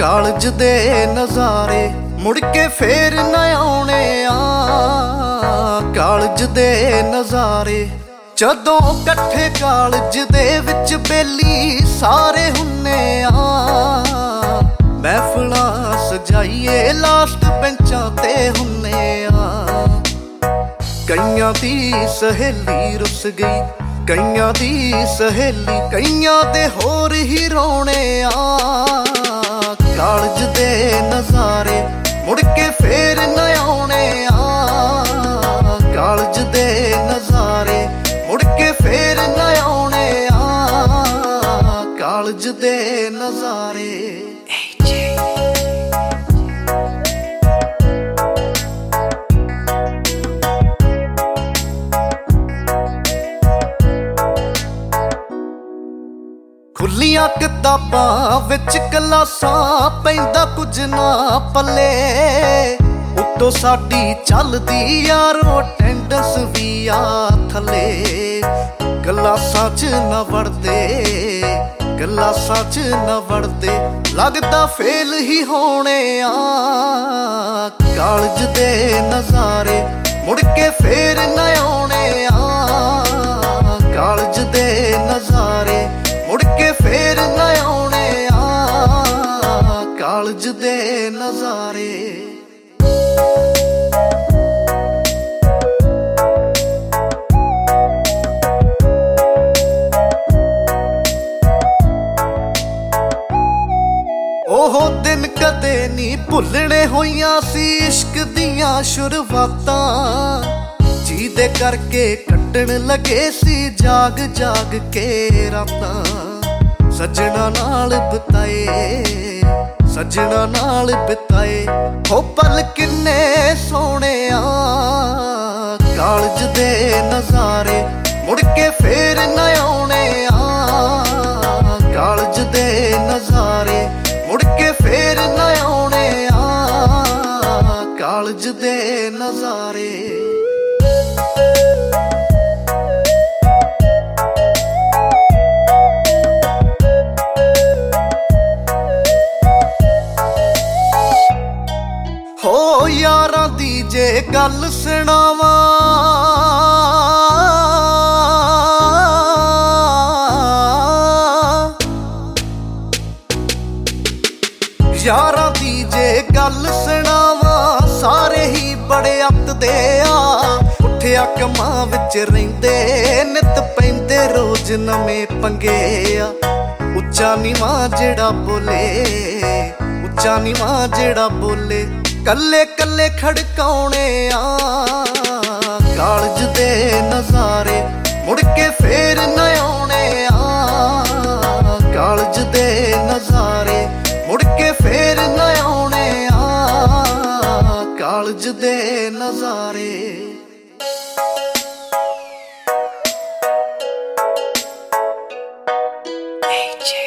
College ਦੇ ਨਜ਼ਾਰੇ ਮੁੜ ਕੇ ਫੇਰ ਨਾ ਆਉਣੇ ਆ। ਕਾਲਜ ਦੇ ਨਜ਼ਾਰੇ ਜਦੋਂ ਇਕੱਠੇ ਕਾਲਜ ਦੇ ਵਿੱਚ ਬੇਲੀ ਸਾਰੇ ਹੁੰਨੇ ਆ। ਮਹਿਫਲਾਂ ਸਜਾਈਏ ਲਾਸਟ ਬੈਂਚਾਂ ਤੇ ਹੁੰਨੇ ਆ। ਕਈਆਂ ਦੀ ਸਹੇਲੀ ਰੁੱਸ ਗਈ, ਕਈਆਂ ਦੀ ਸਹੇਲੀ, ਕਈਆਂ ਦੇ ਹੋਰ ਹੀ ਰੋਣੇ ਆ। ਕਾਲਜ ਦੇ ਨਜ਼ਾਰੇ ਮੁੜ ਕੇ ਫੇਰ ਨਾ ਆਉਣੇ ਆ। ਕਾਲਜ ਦੇ ਨਜ਼ਾਰੇ ਮੁੜ ਕੇ ਫੇਰ ਨਾ ਆਉਣੇ ਆ। ਕਾਲਜ ਦੇ ਨਜ਼ਾਰੇ ਖੁੱਲੀਆਂ ਕਿਤਾਬਾਂ ਵਿੱਚ ਕਲਾਸਾਂ ਪੈਂਦਾ ਕੁਝ ਨਾ ਪੱਲੇ। ਉੱਤੋਂ ਸਾਡੀ ਚੱਲਦੀ ਯਾਰੋ ਅਟੈਂਡੈਂਸ ਵੀ ਆ ਥੱਲੇ। ਕਲਾਸਾਂ 'ਚ ਨਾ ਵੜਦੇ, ਕਲਾਸਾਂ 'ਚ ਨਾ ਵੜਦੇ, ਲੱਗਦਾ ਫੇਲ ਹੀ ਹੋਣੇ ਆ। ਕਾਲਜ ਦੇ ਨਜ਼ਾਰੇ ਮੁੜ ਕੇ ਫੇਰ ਨਾ ਆਉਣੇ ਆ। ਕਾਲਜ ਦੇ ਨਜ਼ਾਰੇ ਮੁੜ ਕੇ ਫੇਰ ਨਾ ਆਉਣੇ ਆ। ਕਾਲਜ ਦੇ ਨਜ਼ਾਰੇ ਉਹ ਦਿਨ ਕਦੇ ਨਹੀਂ ਭੁੱਲਣੇ ਹੋਈਆਂ ਸੀ ਇਸ਼ਕ ਦੀਆਂ ਸ਼ੁਰੂਆਤਾਂ। ਜਿਹਦੇ ਕਰਕੇ ਕੱਟਣ ਲੱਗੇ ਸੀ ਜਾਗ ਜਾਗ ਕੇ ਰਾਤਾਂ। ਸੱਜਣਾ ਨਾਲ ਬਿਤਾਏ, ਸੱਜਣਾ ਨਾਲ ਬਿਤਾਏ ਹੋ ਪਲ ਕਿੰਨੇ ਸੋਹਣੇ ਆ। ਕਾਲਜ ਦੇ ਨਜ਼ਾਰੇ ਮੁੜ ਕੇ ਫੇਰ ਨਾ ਆਉਣੇ ਆ। ਕਾਲਜ ਦੇ ਨਜ਼ਾਰੇ ਮੁੜ ਕੇ ਫੇਰ ਨਾ ਆਉਣੇ ਆ। ਕਾਲਜ ਦੇ ਨਜ਼ਾਰੇ ਹੋ ਯਾਰਾਂ ਦੀ ਜੇ ਗੱਲ ਸੁਣਾਵਾਂ, ਯਾਰਾਂ ਦੀ ਜੇ ਗੱਲ ਸੁਣਾਵਾਂ, ਸਾਰੇ ਹੀ ਬੜੇ ਅੱਤਦੇ ਆ। ਉੱਠਿਆ ਕੰਮਾਂ ਵਿੱਚ ਰਹਿੰਦੇ, ਨਿੱਤ ਪੈਂਦੇ ਰੋਜ਼ ਨਵੇਂ ਪੰਗੇ ਆ। ਉੱਚਾ ਨੀਵਾਂ ਜਿਹੜਾ ਬੋਲੇ, ਉੱਚਾ ਨੀਵਾਂ ਜਿਹੜਾ ਬੋਲੇ, ਕੱਲੇ ਕੱਲੇ ਖੜਕਾਉਣੇ ਆ। ਕਾਲਜ ਦੇ ਨਜ਼ਾਰੇ ਮੁੜ ਕੇ ਫੇਰ ਨਾ ਆਉਣੇ ਆ। ਕਾਲਜ ਦੇ ਨਜ਼ਾਰੇ ਮੁੜ ਕੇ ਫੇਰ ਨਾ ਆਉਣੇ ਆ। ਕਾਲਜ ਦੇ ਨਜ਼ਾਰੇ AJ